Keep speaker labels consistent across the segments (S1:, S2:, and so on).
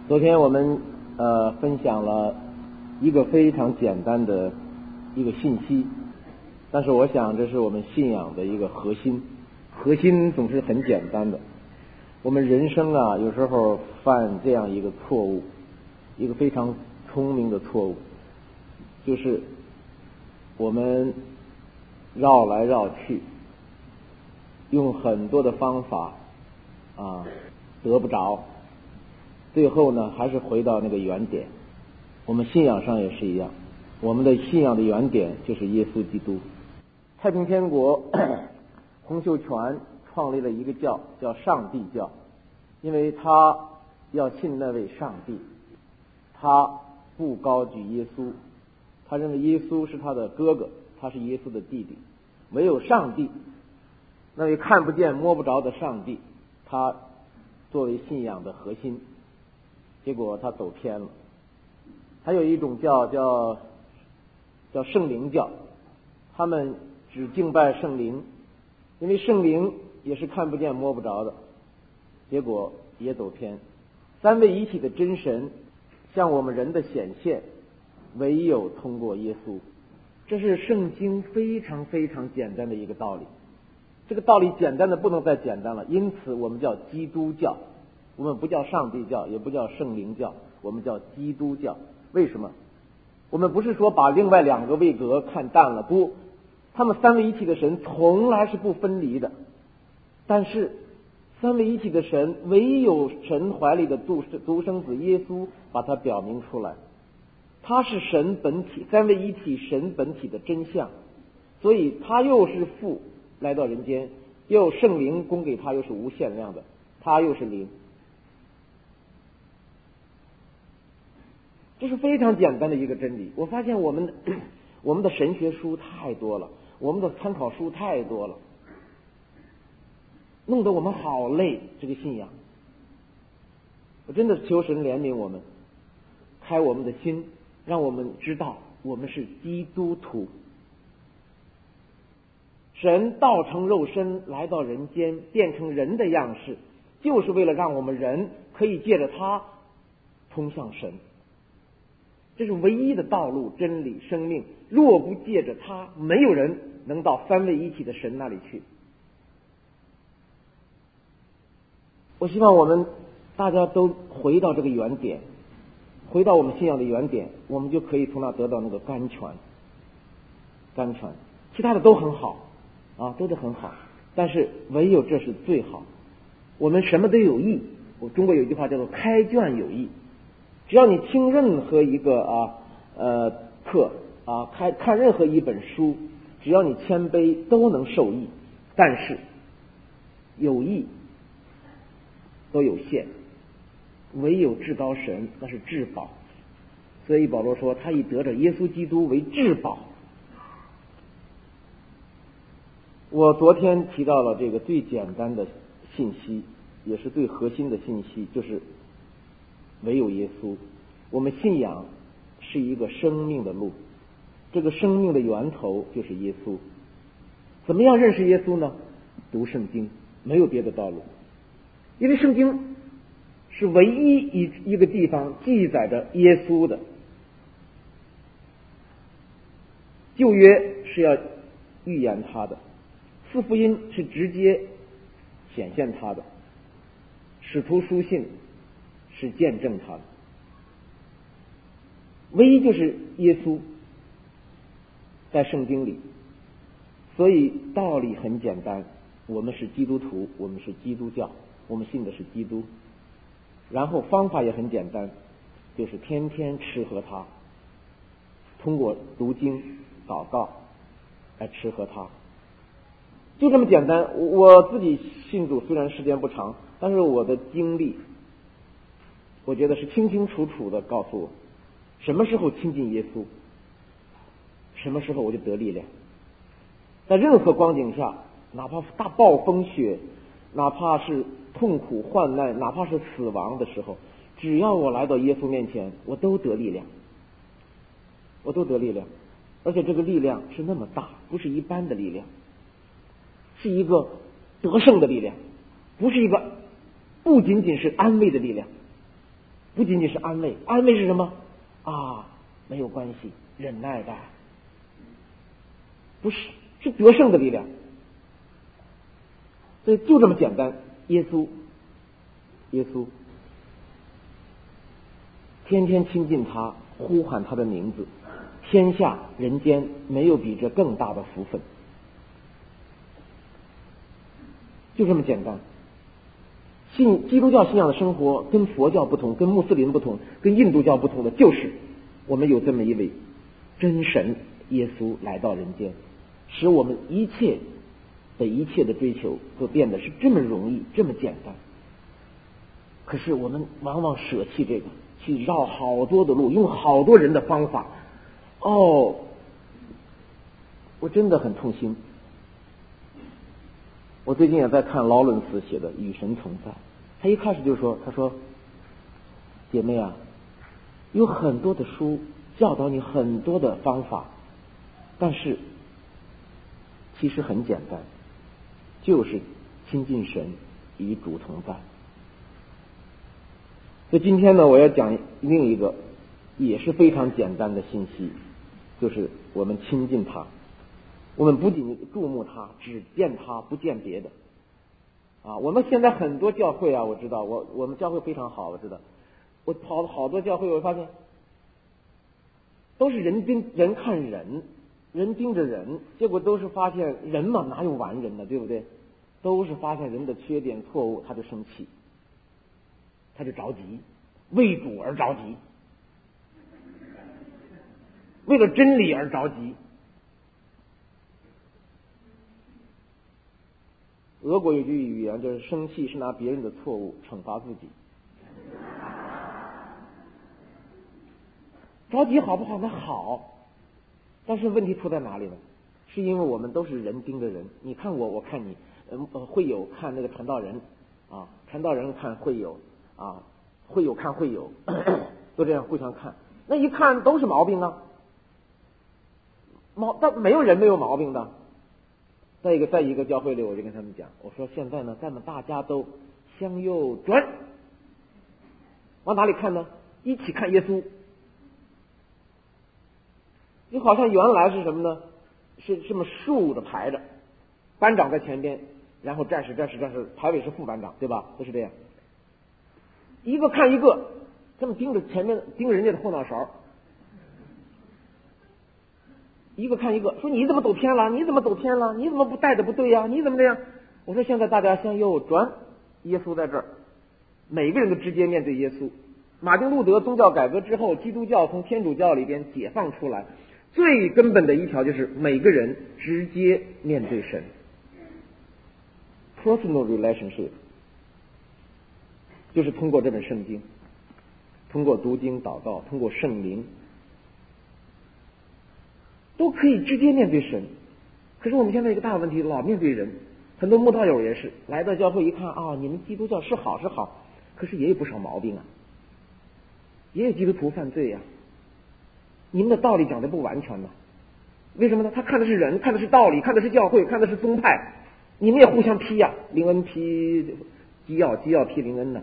S1: 昨天我们分享了一个非常简单的一个信息，但是我想这是我们信仰的一个核心。核心总是很简单的。我们人生啊，有时候犯这样一个错误，一个非常聪明的错误，就是我们绕来绕去，用很多的方法得不着，最后呢还是回到那个原点。我们信仰上也是一样，我们的信仰的原点就是耶稣基督。太平天国洪秀全创立了一个教，叫上帝教，因为他要信那位上帝，他不高举耶稣，他认为耶稣是他的哥哥，他是耶稣的弟弟，唯有上帝，那位看不见摸不着的上帝，他作为信仰的核心，结果他走偏了。还有一种教叫圣灵教，他们只敬拜圣灵，因为圣灵也是看不见摸不着的，结果也走偏。三位一体的真神向我们人的显现，唯有通过耶稣。这是圣经非常非常简单的一个道理，这个道理简单的不能再简单了，因此我们叫基督教，我们不叫上帝教，也不叫圣灵教，我们叫基督教。为什么？我们不是说把另外两个位格看淡了，不，他们三位一体的神从来是不分离的，但是三位一体的神唯有神怀里的独生子耶稣把它表明出来，他是神本体，三位一体神本体的真相，所以他又是父来到人间，又圣灵供给他又是无限量的，他又是灵。这是非常简单的一个真理。我发现我们的神学书太多了，我们的参考书太多了，弄得我们好累。这个信仰，我真的求神怜悯我们，开我们的心，让我们知道我们是基督徒。神道成肉身来到人间，变成人的样式，就是为了让我们人可以借着他通向神。这是唯一的道路、真理、生命。若不借着他，没有人能到三位一体的神那里去。我希望我们大家都回到这个原点，回到我们信仰的原点，我们就可以从那得到那个甘泉。其他的都很好都是很好，但是唯有这是最好。我们什么都有益，中国有一句话叫做开卷有益。只要你听任何一个课看任何一本书，只要你谦卑，都能受益。但是有益都有限，唯有至高神那是至宝。所以保罗说，他以得着耶稣基督为至宝。我昨天提到了这个最简单的信息，也是最核心的信息，就是唯有耶稣。我们信仰是一个生命的路，这个生命的源头就是耶稣。怎么样认识耶稣呢？读圣经，没有别的道路。因为圣经是唯一一个地方记载着耶稣的。旧约是要预言他的，四福音是直接显现他的，使徒书信是见证他的，唯一就是耶稣在圣经里。所以道理很简单，我们是基督徒，我们是基督教，我们信的是基督。然后方法也很简单，就是天天吃喝他，通过读经祷告来吃喝他，就这么简单。我自己信主虽然时间不长，但是我的经历我觉得是清清楚楚的告诉我，什么时候亲近耶稣，什么时候我就得力量。在任何光景下，哪怕大暴风雪，哪怕是痛苦患难，哪怕是死亡的时候，只要我来到耶稣面前，我都得力量，而且这个力量是那么大，不是一般的力量，是一个得胜的力量，不仅仅是安慰的力量， 不仅仅是安慰，安慰是什么啊？没有关系，忍耐的，不是，是得胜的力量。所以就这么简单，耶稣天天亲近他，呼喊他的名字，天下人间没有比这更大的福分，就这么简单。基督教信仰的生活跟佛教不同，跟穆斯林不同，跟印度教不同的，就是我们有这么一位真神耶稣来到人间，使我们一切的追求都变得是这么容易，这么简单。可是我们往往舍弃这个，去绕好多的路，用好多人的方法。我真的很痛心。我最近也在看劳伦斯写的《与神同在》，他一开始就说，他说姐妹啊，有很多的书教导你很多的方法，但是其实很简单，就是亲近神，与主同在。所以今天呢，我要讲另一个也是非常简单的信息，就是我们亲近他。我们不仅注目他，只见他，不见别的。我们现在很多教会啊，我知道，我们教会非常好，我知道，我跑了好多教会，我发现都是人看人，人盯着人，结果都是发现人嘛，哪有完人呢，对不对？都是发现人的缺点错误，他就生气，他就着急，为主而着急，为了真理而着急。俄国有句语言，就是生气是拿别人的错误惩罚自己。着急好不好？那好，但是问题出在哪里呢？是因为我们都是人盯着人，你看我，我看你，会友看那个传道人啊，传道人看会友啊，会友看会友，都这样互相看，那一看都是毛病啊，但没有人没有毛病的。在一个教会里，我就跟他们讲，我说现在呢，咱们大家都向右转，往哪里看呢？一起看耶稣。就好像原来是什么呢？是这么竖着排着，班长在前边，然后战士，排尾是副班长，对吧？都是这样，一个看一个，这么盯着前面，盯着人家的后脑勺。一个看一个，说你怎么走偏了？你怎么走偏了？你怎么不带的不对呀？你怎么这样？我说现在大家向右转，耶稣在这儿，每个人都直接面对耶稣。马丁路德宗教改革之后，基督教从天主教里边解放出来，最根本的一条就是每个人直接面对神 ，personal relationship， 就是通过这本圣经，通过读经祷告，通过圣灵。都可以直接面对神。可是我们现在一个大问题，老面对人，很多慕道友也是来到教会一看你们基督教是好，可是也有不少毛病啊，也有基督徒犯罪呀，你们的道理讲的不完全呢。为什么呢？他看的是人，看的是道理，看的是教会，看的是宗派，你们也互相批呀，灵恩批基要批灵恩呢。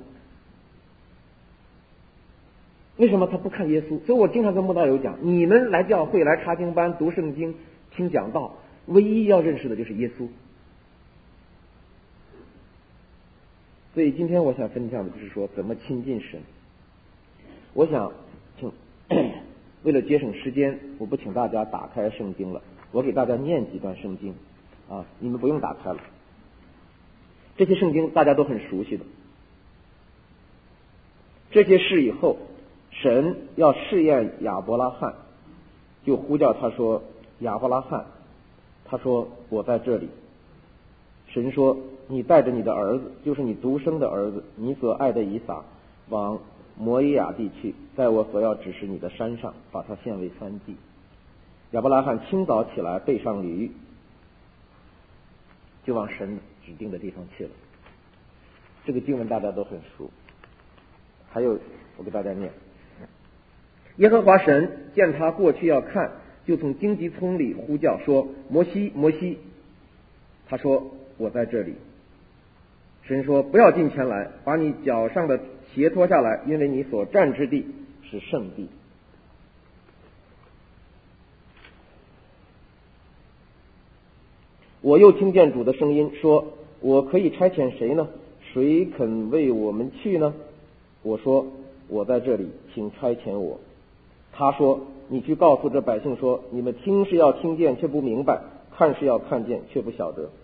S1: 为什么他不看耶稣？所以我经常跟慕道友讲，你们来教会来查经班读圣经听讲道，唯一要认识的就是耶稣。所以今天我想分享的就是说怎么亲近神。我想为了节省时间，我不请大家打开圣经了，我给大家念几段圣经你们不用打开了，这些圣经大家都很熟悉的。这些事以后，神要试验亚伯拉罕，就呼叫他说，亚伯拉罕，他说我在这里。神说，你带着你的儿子，就是你独生的儿子，你所爱的以撒，往摩耶亚地去，在我所要指示你的山上，把他献为燔祭。亚伯拉罕清早起来，背上驴，就往神指定的地方去了。这个经文大家都很熟，还有我给大家念。耶和华神见他过去要看，就从荆棘丛里呼叫说，摩西摩西。他说我在这里。神说，不要近前来，把你脚上的鞋脱下来，因为你所站之地是圣地。我又听见主的声音说，我可以差遣谁呢？谁肯为我们去呢？我说，我在这里，请差遣我。他说，你去告诉这百姓说，你们听是要听见却不明白，看是要看见却不晓得。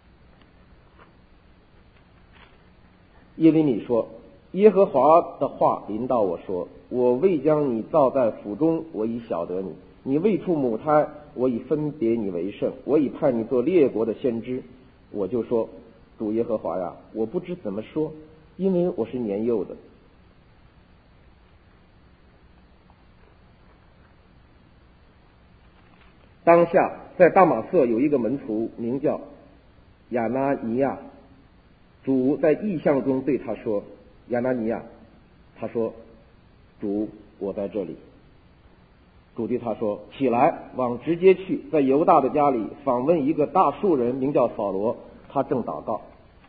S1: 耶利米说，耶和华的话临到我说，我未将你造在腹中，我已晓得你；你未出母胎，我已分别你为圣，我已派你做列国的先知。我就说，主耶和华呀，我不知怎么说，因为我是年幼的。当下在大马色有一个门徒，名叫亚拿尼亚。主在异象中对他说，亚拿尼亚。他说，主，我在这里。主对他说，起来，往直接去，在犹大的家里访问一个大数人，名叫扫罗，他正祷告。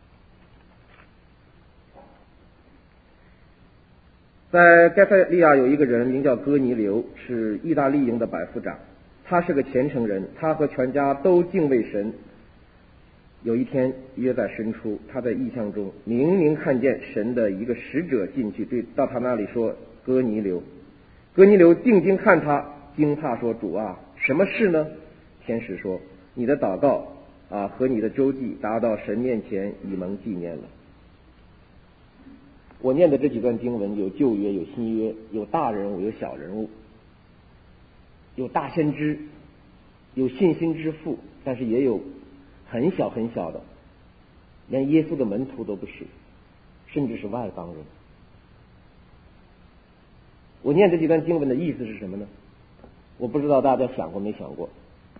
S1: 在该塞利亚有一个人名叫哥尼流，是意大利营的百夫长，他是个虔诚人，他和全家都敬畏神。有一天约在申初，他在异象中明明看见神的一个使者进去，对到他那里说，哥尼流。哥尼流定睛看他，惊怕说，主啊，什么事呢？天使说，你的祷告和你的周记达到神面前，已蒙纪念了。我念的这几段经文有旧约有新约，有大人物有小人物，有大先知，有信心之父，但是也有很小很小的，连耶稣的门徒都不是，甚至是外邦人。我念这几段经文的意思是什么呢？我不知道大家想过没想过，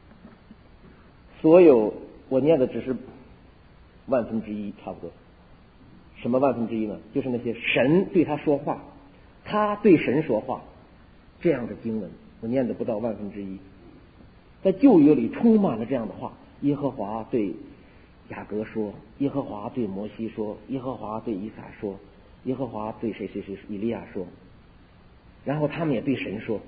S1: 所有我念的只是1/1000差不多。什么1/1000呢？就是那些神对他说话，他对神说话这样的经文，我念的不到1/1000。在旧约里充满了这样的话，耶和华对雅各说，耶和华对摩西说，耶和华对以撒说，耶和华对谁以利亚说，然后他们也对神说。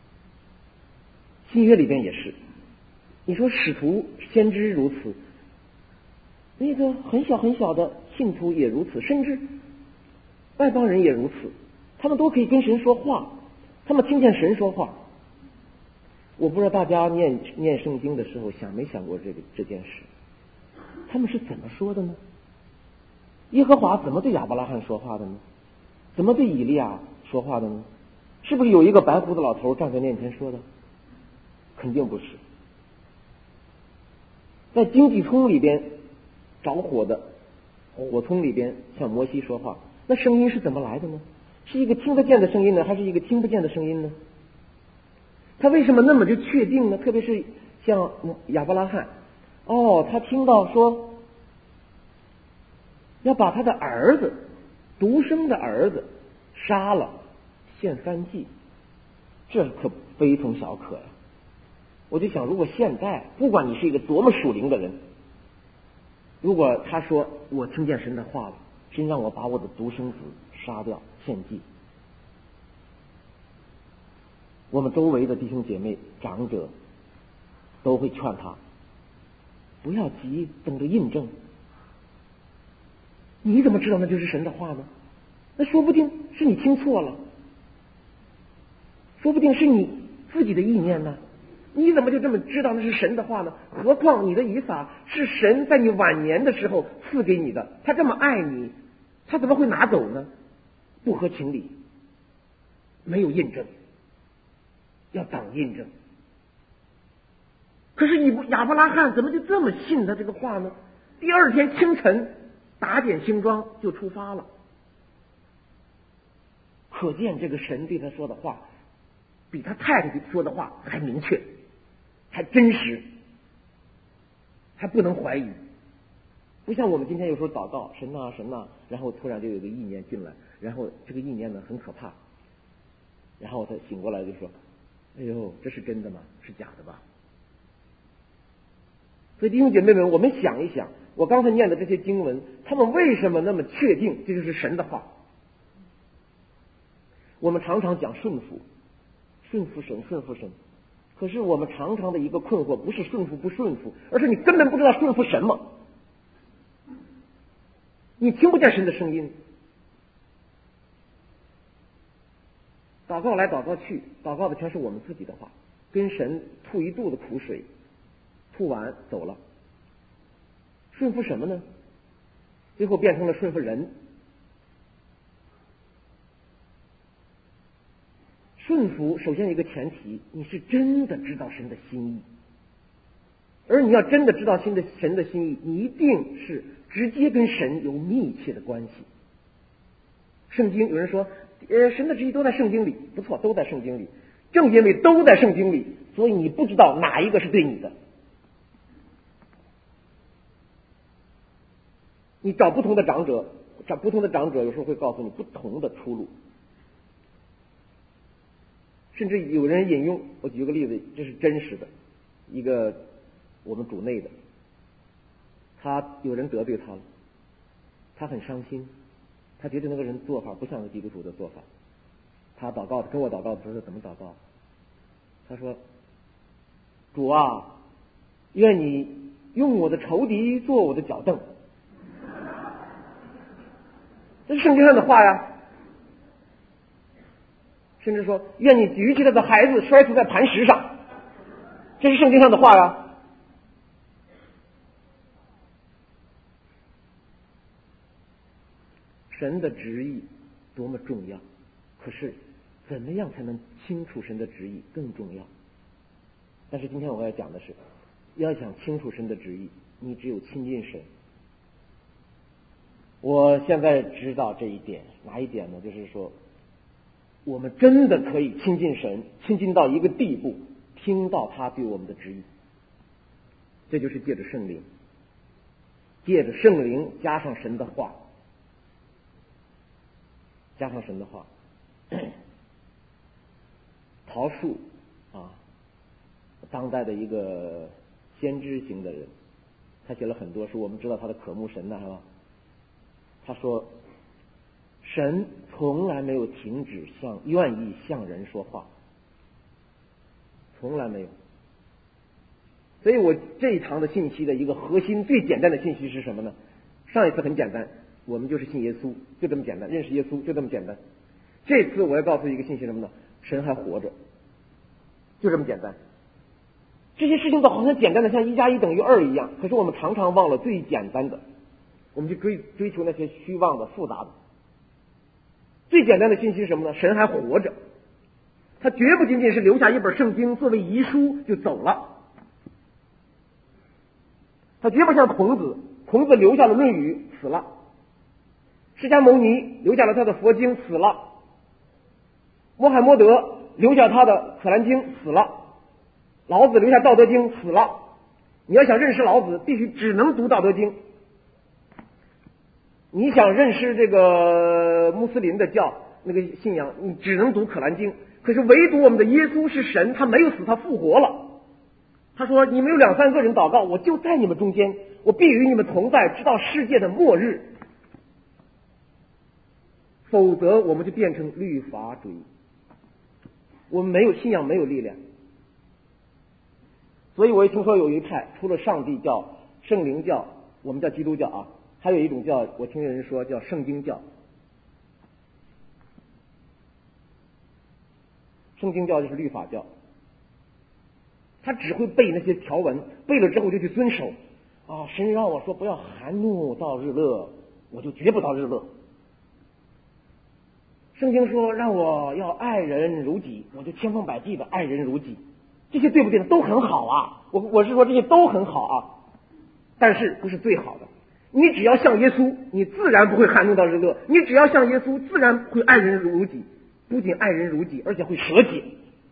S1: 新约里边也是，你说使徒先知如此，那个很小很小的信徒也如此，甚至外邦人也如此，他们都可以跟神说话，他们听见神说话。我不知道大家念圣经的时候想没想过这件事，他们是怎么说的呢？耶和华怎么对亚伯拉罕说话的呢？怎么对以利亚说话的呢？是不是有一个白胡子老头站在面前说的？肯定不是。在荆棘丛里边着火的火丛里边向摩西说话，那声音是怎么来的呢？是一个听得见的声音呢，还是一个听不见的声音呢？他为什么那么就确定呢？特别是像亚伯拉罕，他听到说要把他的儿子，独生的儿子杀了献燔祭，这可非同小可呀。我就想，如果现在不管你是一个多么属灵的人，如果他说我听见神的话了，神让我把我的独生子杀掉献祭，我们周围的弟兄姐妹长者都会劝他不要急，等着印证。你怎么知道那就是神的话呢？那说不定是你听错了，说不定是你自己的意念呢。你怎么就这么知道那是神的话呢？何况你的以撒是神在你晚年的时候赐给你的，他这么爱你，他怎么会拿走呢？不合情理，没有印证，要等印证。可是亚伯拉罕怎么就这么信他这个话呢？第二天清晨打点行装就出发了。可见这个神对他说的话比他太太说的话还明确，还真实，还不能怀疑。不像我们今天有时候祷告神啊神啊，然后突然就有个意念进来，然后这个意念呢很可怕，然后他醒过来就说，哎呦，这是真的吗？是假的吧？所以弟兄姐妹们，我们想一想，我刚才念的这些经文，他们为什么那么确定这就是神的话？ 我们常常讲顺服，顺服神，顺服神。可是我们常常的一个困惑，不是顺服不顺服，而是你根本不知道顺服什么。你听不见神的声音，祷告来祷告去，祷告的全是我们自己的话，跟神吐一肚子苦水，吐完走了。顺服什么呢？最后变成了顺服人。顺服首先有一个前提，你是真的知道神的心意，而你要真的知道神的心意，你一定是直接跟神有密切的关系。圣经有人说神的旨意都在圣经里，不错，都在圣经里。正因为都在圣经里，所以你不知道哪一个是对你的。你找不同的长者，有时候会告诉你不同的出路。甚至有人引用，我举个例子，这是真实的，一个我们主内的，有人得罪他了，他很伤心，他觉得那个人做法不像个基督徒的做法。他祷告，跟我祷告的时候怎么祷告？他说：“主啊，愿你用我的仇敌做我的脚凳。”这是圣经上的话呀。甚至说，愿你举起他的孩子摔死在磐石上，这是圣经上的话呀。神的旨意多么重要，可是怎么样才能清楚神的旨意更重要。但是今天我要讲的是，要想清楚神的旨意，你只有亲近神。我现在知道这一点，哪一点呢？就是说，我们真的可以亲近神，亲近到一个地步，听到他对我们的旨意。这就是借着圣灵，加上神的话，陶树当代的一个先知型的人，他写了很多书，我们知道他的渴慕神是吧？他说，神从来没有停止愿意向人说话，从来没有。所以我这一堂的信息的一个核心最简单的信息是什么呢？上一次很简单，我们就是信耶稣，就这么简单，认识耶稣就这么简单。这次我要告诉一个信息什么呢？神还活着，就这么简单。这些事情都好像简单的像1+1=2一样，可是我们常常忘了最简单的，我们去追求那些虚妄的复杂的。最简单的信息是什么呢？神还活着，他绝不仅仅是留下一本圣经作为遗书就走了，他绝不像孔子留下了《论语》死了，释迦牟尼留下了他的佛经死了，穆罕默德留下他的《可兰经》死了，老子留下《道德经》死了。你要想认识老子，必须只能读《道德经》。你想认识这个穆斯林的教那个信仰，你只能读《可兰经》。可是唯独我们的耶稣是神，他没有死，他复活了。他说：“你们有2-3个人祷告，我就在你们中间，我必与你们同在，直到世界的末日。”否则，我们就变成律法主义，我们没有信仰，没有力量。所以我也听说有一派，除了上帝教、圣灵教，我们叫基督教啊。还有一种叫，我听人说叫圣经教。圣经教就是律法教，他只会背那些条文，背了之后就去遵守。神让我说不要含怒到日落，我就绝不到日落。圣经说让我要爱人如己，我就千方百计的爱人如己。这些对不对呢？都很好啊，我是说这些都很好啊，但是不是最好的。你只要像耶稣，你自然不会含怒到日落；你只要像耶稣，自然会爱人如己。不仅爱人如己，而且会舍己。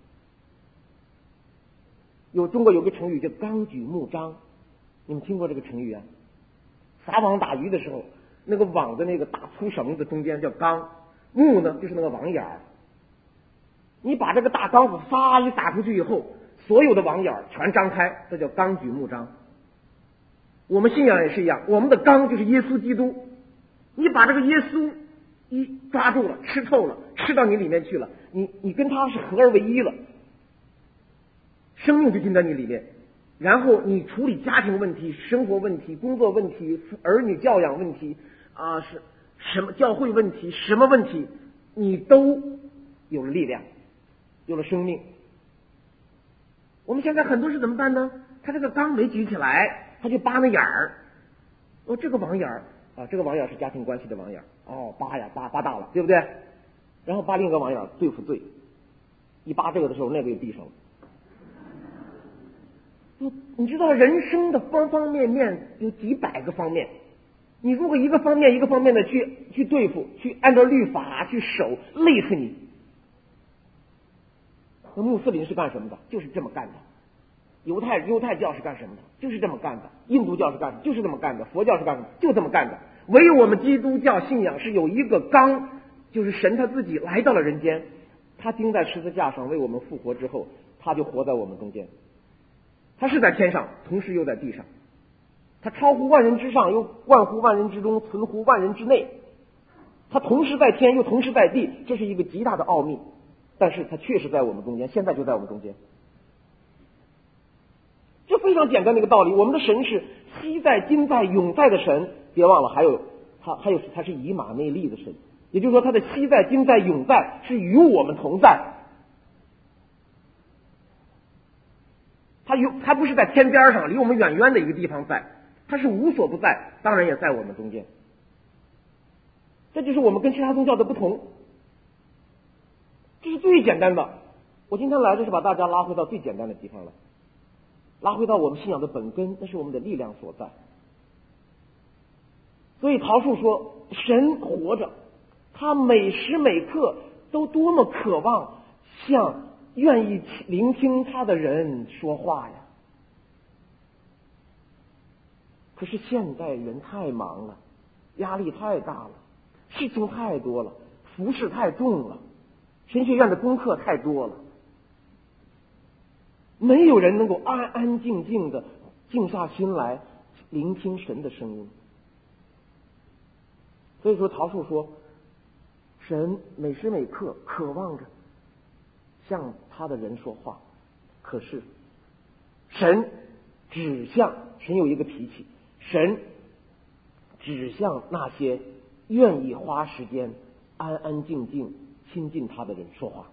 S1: 中国有个成语叫纲举目张，你们听过这个成语啊？撒网打鱼的时候，那个网的那个大粗绳子中间叫纲，目呢就是那个网眼儿。你把这个大纲子一打出去以后，所有的网眼儿全张开，这叫纲举目张。我们信仰也是一样，我们的纲就是耶稣基督。你把这个耶稣一抓住了，吃透了， 吃到你里面去了，你跟他是合而为一了，生命就进到你里面，然后你处理家庭问题、生活问题、工作问题、儿女教养问题啊，是什么教会问题，什么问题，你都有了力量，有了生命。我们现在很多是怎么办呢？他这个缸没举起来，他就扒那眼儿。这个网眼儿啊，这个网眼是家庭关系的网眼，扒大了，对不对？然后扒另一个网眼对付罪，一扒这个的时候，那个又闭上了。你知道人生的方方面面有几百个方面，你如果一个方面一个方面的去对付，去按照律法去守，累死你。那穆斯林是干什么的？就是这么干的。犹太教是干什么的？就是这么干的。印度教是干什么？就是这么干的。佛教是干什么？就这么干的。唯有我们基督教信仰是有一个纲，就是神他自己来到了人间，他钉在十字架上为我们复活之后，他就活在我们中间。他是在天上，同时又在地上，他超乎万人之上，又万乎万人之中，存乎万人之内。他同时在天，又同时在地，这是一个极大的奥秘。但是他确实在我们中间，现在就在我们中间。这非常简单的一个道理。我们的神是昔在、今在、永在的神，别忘了他是以马内利的神，也就是说他的昔在、今在、永在是与我们同在。他不是在天边上离我们远远的一个地方在，他是无所不在，当然也在我们中间。这就是我们跟其他宗教的不同，这是最简单的。我今天来就是把大家拉回到最简单的地方来，拉回到我们信仰的本根，那是我们的力量所在。所以桃树说，神活着，他每时每刻都多么渴望向愿意聆听他的人说话呀！可是现在人太忙了，压力太大了，事情太多了，服事太重了，神学院的功课太多了，没有人能够安安静静的静下心来聆听神的声音。所以说桃树说，神每时每刻渴望着向他的人说话，可是神有一个脾气，神只向那些愿意花时间安安静静亲近他的人说话。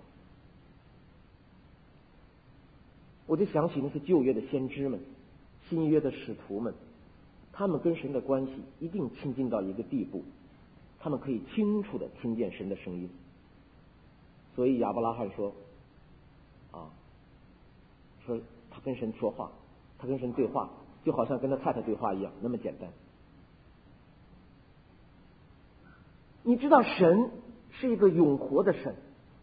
S1: 我就想起那些旧约的先知们，新约的使徒们，他们跟神的关系一定亲近到一个地步，他们可以清楚的听见神的声音。所以亚伯拉罕说他跟神说话，他跟神对话，就好像跟他太太对话一样，那么简单。你知道神是一个永活的神，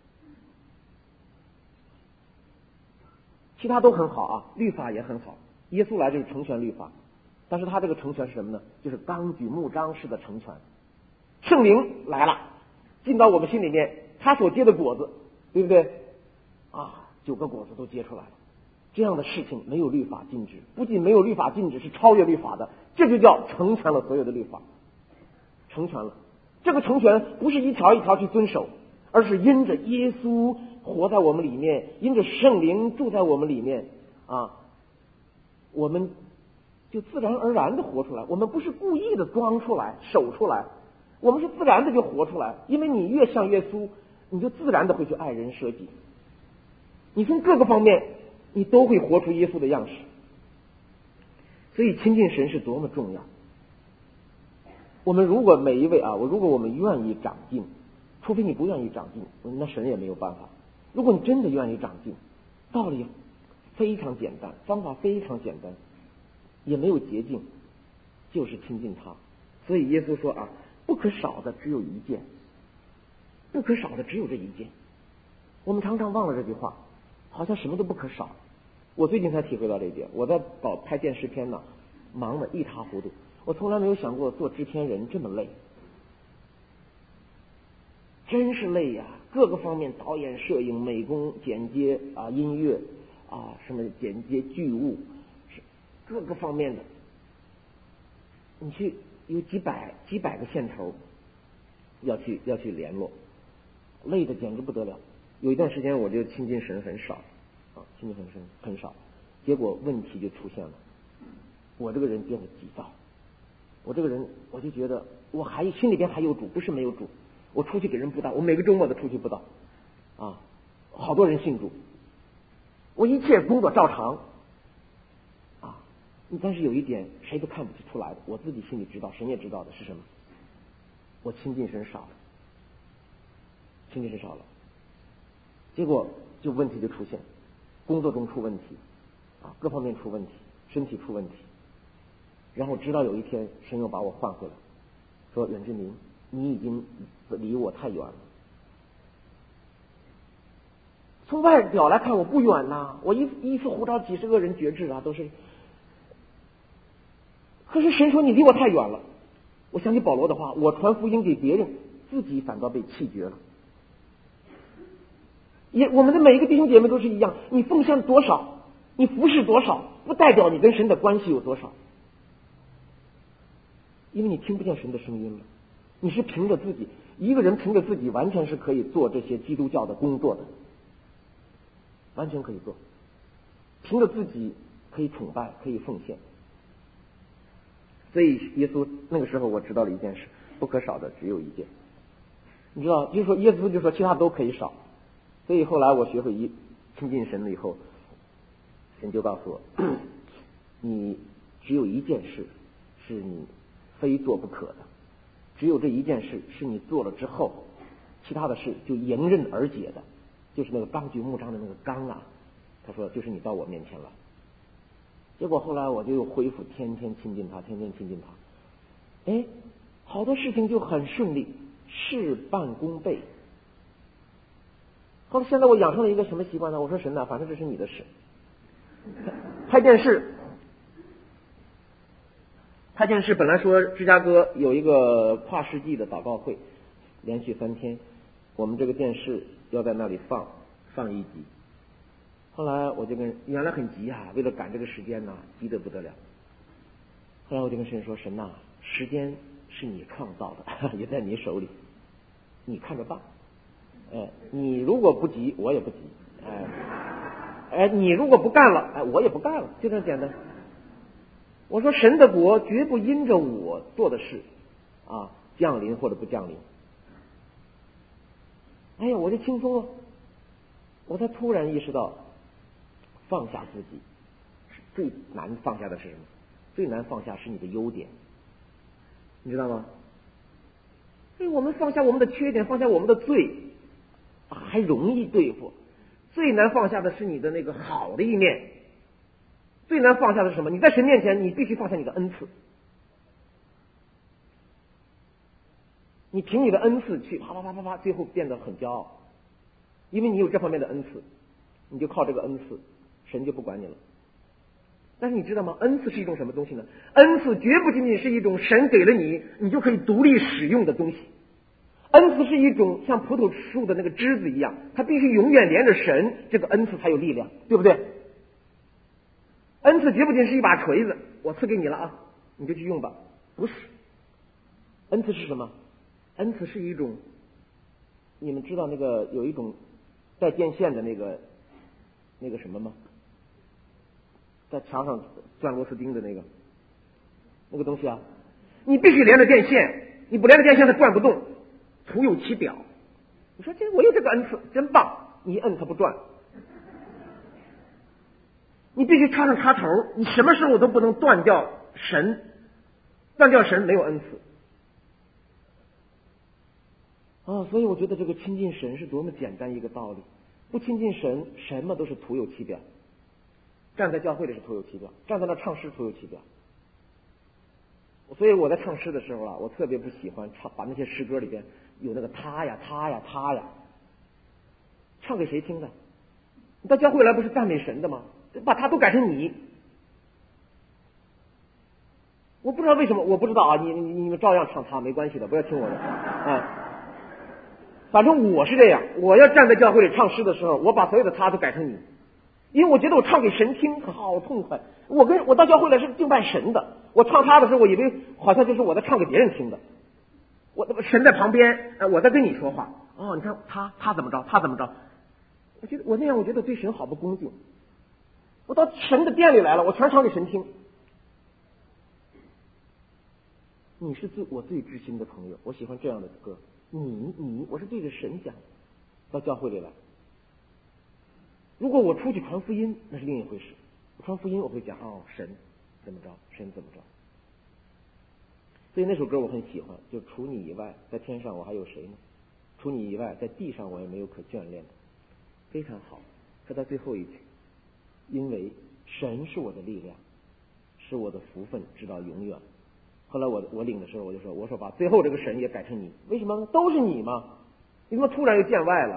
S1: 其他都很好啊，律法也很好，耶稣来就是成全律法，但是他这个成全是什么呢？就是纲举目张式的成全。圣灵来了，进到我们心里面，他所结的果子，对不对？9个果子都结出来了。这样的事情没有律法禁止，不仅没有律法禁止，是超越律法的，这就叫成全了所有的律法，成全了。这个成全不是一条一条去遵守，而是因着耶稣活在我们里面，因着圣灵住在我们里面我们就自然而然的活出来。我们不是故意的装出来守出来，我们是自然的就活出来。因为你越像耶稣，你就自然的会去爱人舍己，你从各个方面你都会活出耶稣的样式。所以亲近神是多么重要。我们如果每一位如果我们愿意长进，除非你不愿意长进，那神也没有办法。如果你真的愿意长进，道理非常简单，方法非常简单，也没有捷径，就是亲近他。所以耶稣说不可少的只有一件，不可少的只有这一件。我们常常忘了这句话，好像什么都不可少。我最近才体会到这一点，我在拍电视片呢，忙得一塌糊涂。我从来没有想过做制片人这么累，真是累呀！各个方面，导演、摄影、美工、剪接音乐什么剪接剧务，各个方面的，你去有几百个线头要去联络累得简直不得了。有一段时间我就亲近神很少亲近很少，结果问题就出现了，我这个人变得急躁，我这个人我就觉得我还心里边还有主，不是没有主，我出去给人布道，我每个周末都出去布道好多人信主，我一切工作照常但是有一点谁都看不出来的，我自己心里知道，神也知道的是什么？我亲近神少了，结果就问题就出现，工作中出问题各方面出问题，身体出问题，然后直到有一天神又把我换回来，说远志明，你已经离我太远了。从外表来看我不远我一次呼召几十个人决志都是，可是神说你离我太远了。我想起保罗的话，我传福音给别人，自己反倒被弃绝了。我们的每一个弟兄姐妹都是一样，你奉献多少，你服侍多少，不代表你跟神的关系有多少，因为你听不见神的声音了。你是凭着自己，一个人凭着自己完全是可以做这些基督教的工作的，完全可以做，凭着自己可以崇拜，可以奉献。所以耶稣那个时候我知道了一件事，不可少的只有一件，你知道，就是说耶稣就说其他都可以少。所以后来我学会亲近神了以后，神就告诉我，你只有一件事是你非做不可的，只有这一件事是你做了之后，其他的事就迎刃而解的，就是那个纲举目张的那个纲他说就是你到我面前了。结果后来我就又恢复天天亲近他，好多事情就很顺利，事半功倍。后来现在我养成了一个什么习惯呢？我说神反正这是你的事。拍电视本来说芝加哥有一个跨世纪的祷告会，连续3天，我们这个电视要在那里放一集。后来我就原来很急为了赶这个时间急得不得了。后来我就跟神说，神时间是你创造的，也在你手里，你看着办。你如果不急，我也不急。你如果不干了，我也不干了，就这么简单。我说神的国绝不因着我做的事降临或者不降临。我就轻松了。我才突然意识到，放下自己最难放下的是什么？最难放下是你的优点，你知道吗？我们放下我们的缺点，放下我们的罪还容易对付，最难放下的是你的那个好的一面。最难放下的是什么？你在神面前你必须放下你的恩赐，你凭你的恩赐去啪，最后变得很骄傲，因为你有这方面的恩赐，你就靠这个恩赐，神就不管你了。但是你知道吗？恩赐是一种什么东西呢？恩赐绝不仅仅是一种神给了你就可以独立使用的东西。恩赐是一种像葡萄树的那个枝子一样，它必须永远连着神，这个恩赐才有力量，对不对？恩赐绝不仅是一把锤子，我赐给你了你就去用吧，不是。恩赐是什么？恩赐是一种，你们知道那个有一种带电线的那个什么吗？在墙上钻螺丝钉的那个东西你必须连着电线，你不连着电线它转不动，徒有其表。你说我有这个恩赐真棒，你一摁它不转。你必须插上插头，你什么时候都不能断掉神，断掉神没有恩赐所以我觉得这个亲近神是多么简单一个道理。不亲近神，什么都是徒有其表。站在教会里是徒有其表，站在那唱诗徒有其表。所以我在唱诗的时候我特别不喜欢把那些诗歌里边有那个他呀，唱给谁听的？你到教会来不是赞美神的吗？把他都改成你。我不知道为什么，我不知道你们照样唱他没关系的，不要听我的反正我是这样，我要站在教会里唱诗的时候，我把所有的他都改成你，因为我觉得我唱给神听好痛快。我到教会来是敬拜神的，我唱他的时候，我以为好像就是我在唱给别人听的。神在旁边，我在跟你说话， 哦，你看他怎么着，他怎么着。我那样我觉得对神好不恭敬。我到神的殿里来了，我全唱给神听。你是我最知心的朋友，我喜欢这样的歌。我是对着神讲，到教会里来。如果我出去传福音，那是另一回事。我传福音我会讲神怎么着，神怎么着。所以那首歌我很喜欢，就除你以外，在天上我还有谁呢？除你以外，在地上我也没有可眷恋的。非常好。说到最后一句，因为神是我的力量，是我的福分，直到永远。后来我领的时候，我说把最后这个神也改成你，为什么呢？都是你嘛，你怎么突然又见外了？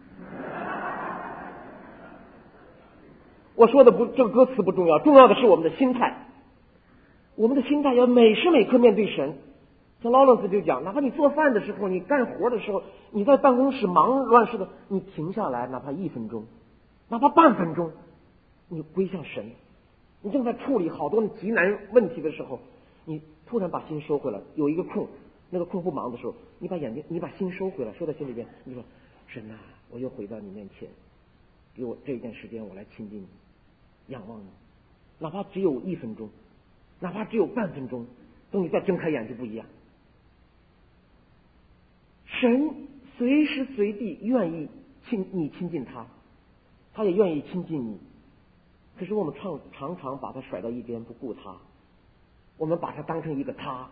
S1: 我说的这个歌词不重要，重要的是我们的心态。我们的心态要每时每刻面对神。像劳伦斯就讲，哪怕你做饭的时候，你干活的时候，你在办公室忙乱似的，你停下来，哪怕1分钟，哪怕半分钟，你归向神。你正在处理好多极难问题的时候，你突然把心收回来，有一个空，那个空不忙的时候，你把心收回来，收在心里边，你说神啊，我又回到你面前，给我这一段时间，我来亲近你，仰望你，哪怕只有1分钟，哪怕只有半分钟，等你再睁开眼就不一样。神随时随地愿意你亲近他，他也愿意亲近你。可是我们常常把他甩到一边，不顾他，我们把他当成一个他，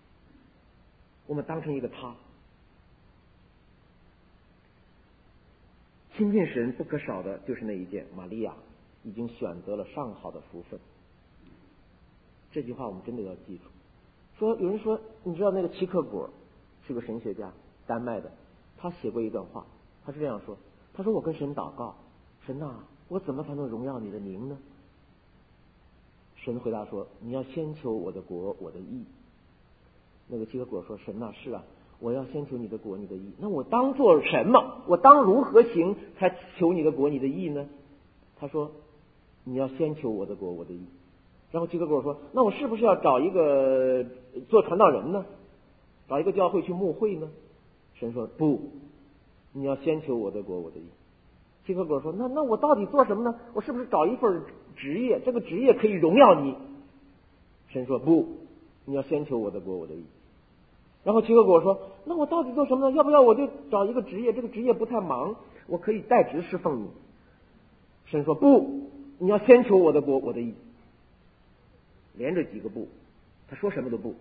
S1: 亲近神不可少的就是那一件，玛利亚已经选择了上好的福分。这句话我们真的要记住。有人说，你知道那个齐克果是个神学家，丹麦的，他写过一段话，他是这样说，他说我跟神祷告，神啊，我怎么才能荣耀你的名呢？神回答说，你要先求我的国，我的义。那个齐克果说，神啊，是啊，我要先求你的国，你的义。那我当做什么？我当如何行才求你的国，你的义呢？他说，你要先求我的国，我的义。然后齐克果说，那我是不是要找一个做传道人呢？找一个教会去牧会呢？神说不，你要先求我的国，我的义。齐克果说，那我到底做什么呢？我是不是找一份职业，这个职业可以荣耀你？神说不，你要先求我的国，我的义。然后齐克果说，那我到底做什么呢？要不要我就找一个职业，这个职业不太忙，我可以代职侍奉你？神说不，你要先求我的国，我的义。连着几个不，他说什么都不。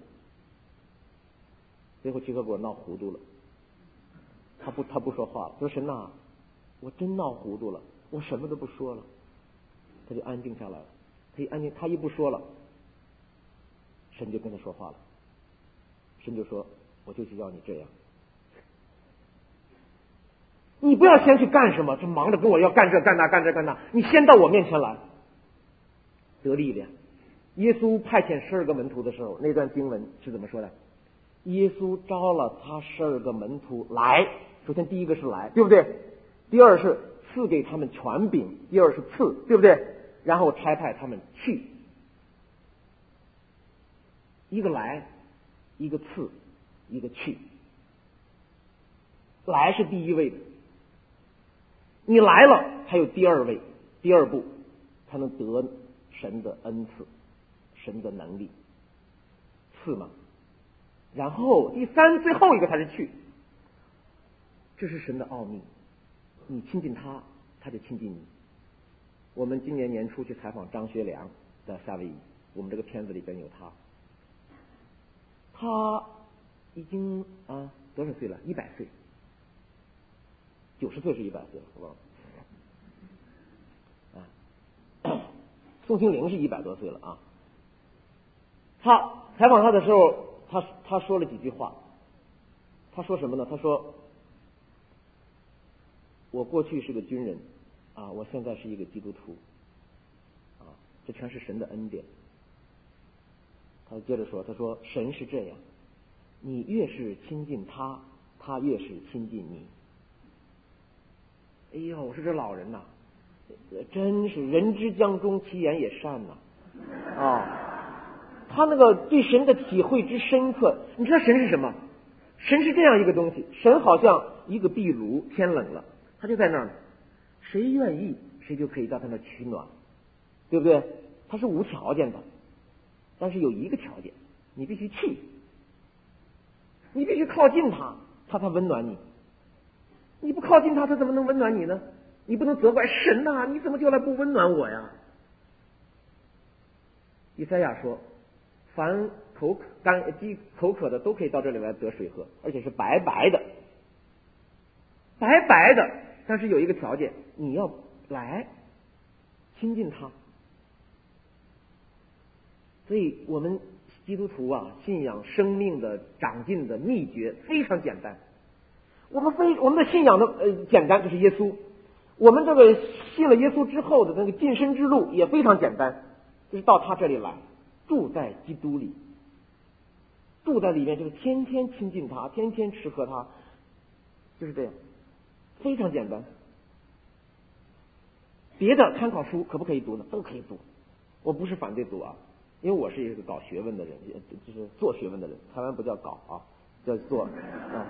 S1: 最后齐克果闹糊涂了，他不说话了，说神呐，我真闹糊涂了，我什么都不说了。他就安静下来了，他一不说了，神就跟他说话了。神就说，我就是要你这样，你不要先去干什么，就忙着跟我要干这干那干这干那，你先到我面前来，得力量。耶稣派遣12个门徒的时候，那段经文是怎么说的？耶稣招了他12个门徒来，首先第一个是来，对不对？第二是赐给他们权柄，第二是赐，对不对？然后差派他们去，一个来，一个赐，一个去。来是第一位的，你来了还有第二位，第二步才能得神的恩赐，神的能力，赐嘛。然后第三最后一个才是去，这是神的奥秘。你亲近他，他就亲近你。我们今年年初去采访张学良在夏威夷，我们这个片子里边有他。他已经多少岁了？100岁，90岁是100岁了，是吧？宋庆龄是100多岁了啊。他采访他的时候，他说了几句话。他说什么呢？他说，我过去是个军人我现在是一个基督徒这全是神的恩典。他接着说，他说神是这样，你越是亲近他，他越是亲近你。哎呦，我说这老人呐，真是人之将终，其言也善呐他那个对神的体会之深刻。你知道神是什么？ 神是这样一个东西，神好像一个壁炉，天冷了，他就在那儿，谁愿意谁就可以到他那取暖，对不对？他是无条件的，但是有一个条件，你必须去，你必须靠近他，他才温暖你。你不靠近他，他怎么能温暖你呢？你不能责怪神呐，你怎么就来不温暖我呀？以赛亚说，凡口渴的都可以到这里来得水喝，而且是白白的，白白的。但是有一个条件，你要来亲近他。所以我们基督徒啊，信仰生命的长进的秘诀非常简单。我们的信仰的简单，就是耶稣。我们这个信了耶稣之后的那个晋升之路也非常简单，就是到他这里来，住在基督里，住在里面，就是天天亲近他，天天吃喝他，就是这样，非常简单。别的参考书可不可以读呢？都可以读，我不是反对读啊，因为我是一个搞学问的人，就是做学问的人，台湾不叫搞啊，叫做啊。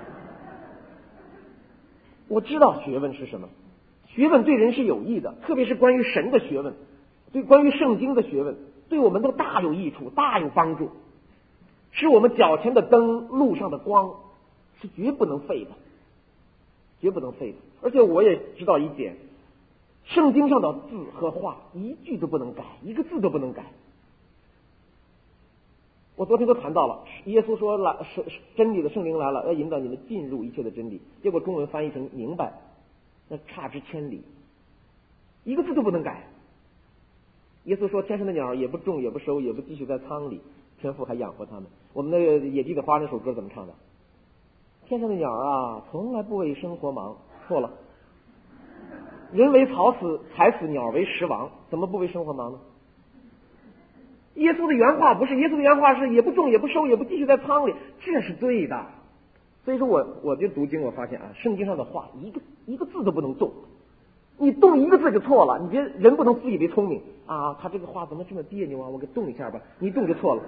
S1: 我知道学问是什么，学问对人是有益的，特别是关于神的学问，对关于圣经的学问，对我们都大有益处，大有帮助，是我们脚前的灯，路上的光，是绝不能废的，绝不能废的。而且我也知道一点，圣经上的字和话一句都不能改，一个字都不能改。我昨天都谈到了，耶稣说真理的圣灵来了，要引导你们进入一切的真理。结果中文翻译成明白，那差之千里，一个字都不能改。耶稣说天上的鸟也不种也不收也不继续在仓里，天父还养活他们。我们那个野地的花那首歌怎么唱的？天上的鸟啊，从来不为生活忙。错了，人为草死，财死，鸟为食亡，怎么不为生活忙呢？耶稣的原话不是，耶稣的原话是也不种也不收也不继续在仓里，这是对的。所以说我就读经，我发现啊，圣经上的话一个字都不能动，你动一个字就错了。你别人不能自以为聪明啊，他这个话怎么这么别扭啊，我给动一下吧，你一动就错了。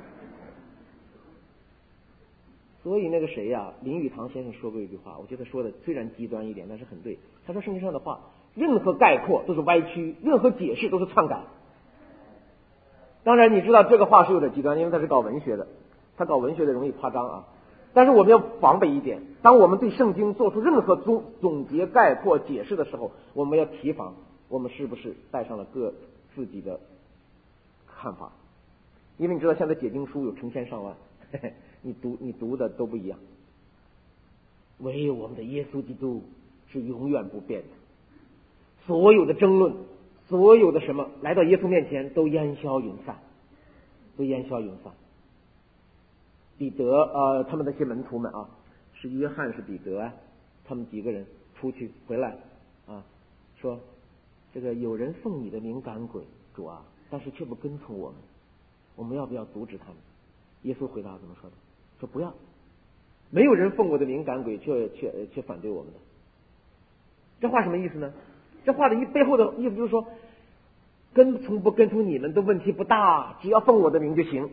S1: 所以那个谁呀，林语堂先生说过一句话，我觉得说的虽然极端一点，但是很对。他说圣经上的话，任何概括都是歪曲，任何解释都是篡改。当然你知道这个话是有点极端，因为他是搞文学的，他搞文学的容易夸张啊。但是我们要防备一点，当我们对圣经做出任何总结概括解释的时候，我们要提防我们是不是带上了自己的看法。因为你知道现在解经书有成千上万，你读的都不一样。唯有我们的耶稣基督是永远不变的，所有的争论，所有的什么来到耶稣面前都烟消云散，都烟消云散。彼得他们那些门徒们啊，是约翰是彼得啊，他们几个人出去回来啊，说这个有人奉你的名赶鬼，主啊，但是却不跟从我们要不要阻止他们？耶稣回答怎么说的？说不要，没有人奉我的名赶鬼却反对我们的。这话什么意思呢？这话的背后的意思就是说，跟从不跟从你们的问题不大，只要奉我的名就行。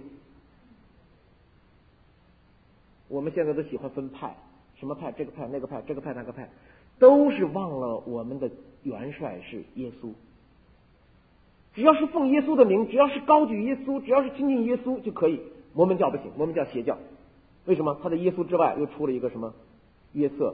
S1: 我们现在都喜欢分派，什么派，这个派那个派，这个派那个派，都是忘了我们的元帅是耶稣。只要是奉耶稣的名，只要是高举耶稣，只要是亲近耶稣就可以。摩门教不行，摩门教邪教。为什么？他在耶稣之外又出了一个什么约瑟，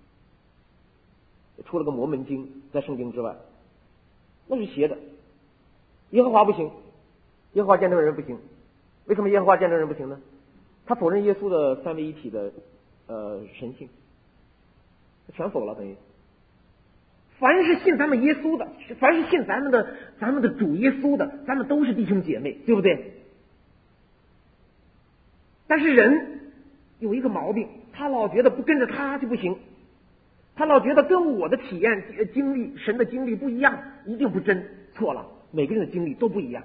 S1: 出了个摩门经，在圣经之外，那是邪的。耶和华不行，耶和华见证人不行。为什么耶和华见证人不行呢？他否认耶稣的三位一体的神性，全否了等于。凡是信咱们耶稣的，凡是信咱们的主耶稣的，咱们都是弟兄姐妹，对不对？但是人有一个毛病，他老觉得不跟着他就不行，他老觉得跟我的体验经历神的经历不一样，一定不真。错了，每个人的经历都不一样。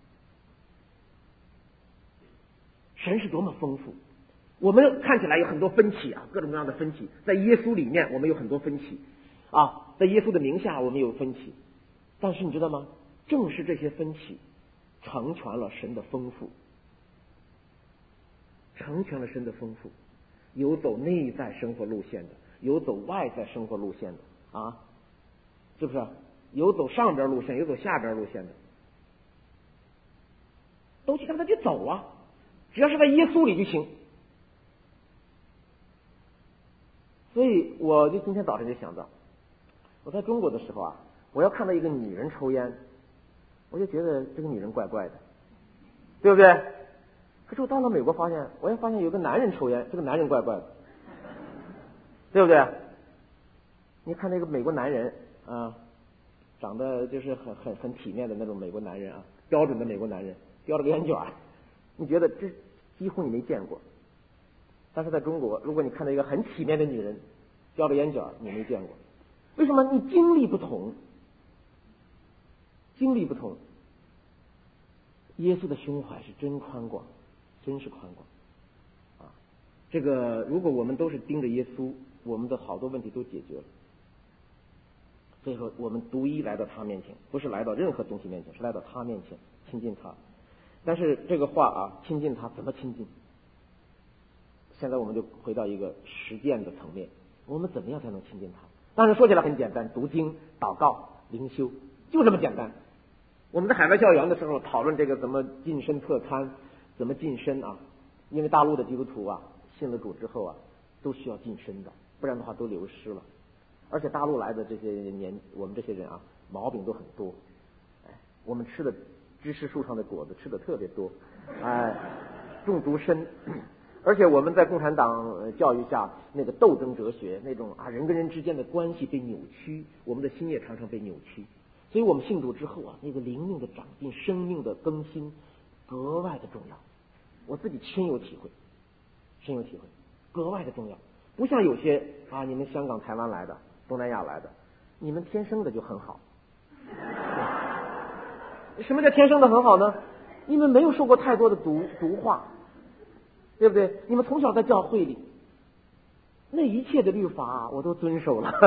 S1: 神是多么丰富，我们看起来有很多分歧啊，各种各样的分歧，在耶稣里面我们有很多分歧啊，在耶稣的名下我们有分歧，但是你知道吗？正是这些分歧成全了神的丰富，成全了神的丰富。 有走内在生活路线的，有走外在生活路线的啊，是不是？有走上边路线，有走下边路线的，都去让他去走啊！只要是在耶稣里就行。所以我就今天早晨就想到，我在中国的时候啊，我要看到一个女人抽烟，我就觉得这个女人怪怪的，对不对？可是我到了美国发现，我也发现有个男人抽烟，这个男人怪怪的，对不对？你看那个美国男人啊，长得就是很体面的那种美国男人啊，标准的美国男人，叼了个烟卷，你觉得这几乎你没见过。但是在中国，如果你看到一个很体面的女人叼着烟卷，你没见过。为什么？你经历不同，经历不同。耶稣的胸怀是真宽广，真是宽广啊！这个如果我们都是盯着耶稣，我们的好多问题都解决了。所以说，我们独一来到他面前，不是来到任何东西面前，是来到他面前亲近他。但是这个话啊，亲近他怎么亲近？现在我们就回到一个实践的层面，我们怎么样才能亲近他？当然说起来很简单，读经、祷告、灵修，就这么简单。我们在海外校园的时候讨论这个怎么近身特餐，怎么近身啊？因为大陆的基督徒啊，信了主之后啊，都需要近身的，不然的话都流失了。而且大陆来的这些我们这些人啊，毛病都很多。哎，我们吃的芝士树上的果子吃的特别多，哎，中毒深。而且我们在共产党教育下，那个斗争哲学，那种啊人跟人之间的关系被扭曲，我们的心也常常被扭曲。所以我们信主之后啊，那个灵命的长进、生命的更新格外的重要。我自己深有体会，深有体会，格外的重要。不像有些啊，你们香港、台湾来的、东南亚来的，你们天生的就很好。什么叫天生的很好呢？你们没有受过太多的毒化，对不对？你们从小在教会里，那一切的律法我都遵守了。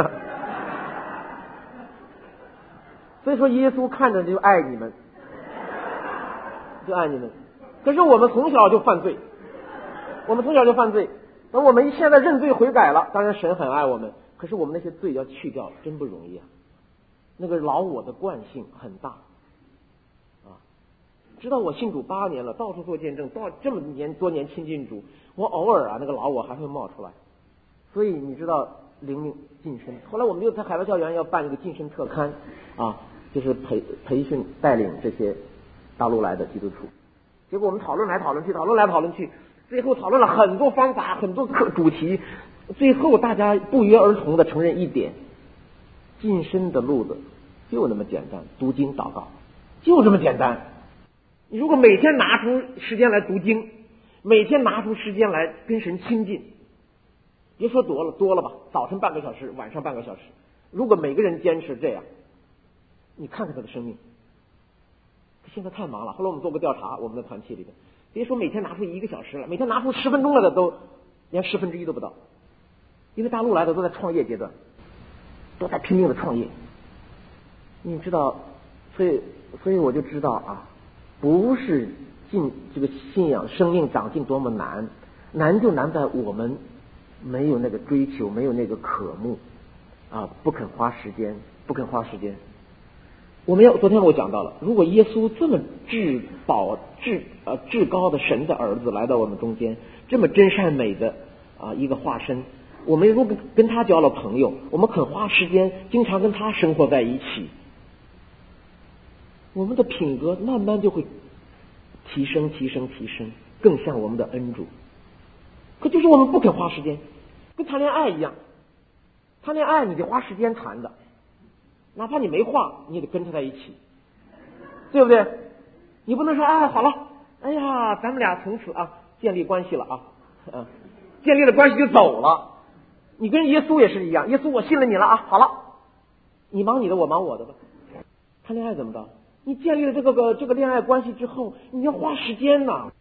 S1: 所以说耶稣看着就爱你们，就爱你们。可是我们从小就犯罪，我们从小就犯罪。等我们现在认罪悔改了，当然神很爱我们，可是我们那些罪要去掉真不容易啊。那个老我的惯性很大啊。直到我信主8年了，到处做见证，到这么多年亲近主，我偶尔啊那个老我还会冒出来。所以你知道灵命晋升。后来我们又在海外校园要办一个晋升特刊啊，就是培训带领这些大陆来的基督徒。结果我们讨论来讨论去，最后讨论了很多方法，很多主题，最后大家不约而同的承认一点：晋升的路子就那么简单，读经祷告就这么简单。你如果每天拿出时间来读经，每天拿出时间来跟神亲近，别说多了吧，早晨半个小时，晚上半个小时，如果每个人坚持这样，你看看他的生命。现在太忙了，后来我们做过调查，我们的团体里面，别说每天拿出1个小时了，每天拿出10分钟来的都连1/10都不到。因为大陆来的都在创业阶段，都在拼命的创业。你知道，所以我就知道啊，不是这个信仰生命长进多么难，难就难在我们没有那个追求，没有那个渴慕啊，不肯花时间。昨天我讲到了，如果耶稣这么至高的神的儿子来到我们中间，这么真善美的啊一个化身，我们如果跟他交了朋友，我们肯花时间，经常跟他生活在一起，我们的品格慢慢就会提升，更像我们的恩主。可就是我们不肯花时间，跟谈恋爱一样，谈恋爱你得花时间谈的。哪怕你没话，你也得跟他在一起，对不对？你不能说好了，哎呀，咱们俩从此啊建立关系了啊，建立了关系就走了。你跟耶稣也是一样，耶稣我信了你了啊，好了，你忙你的，我忙我的吧。谈恋爱怎么着？你建立了这个恋爱关系之后，你要花时间呐。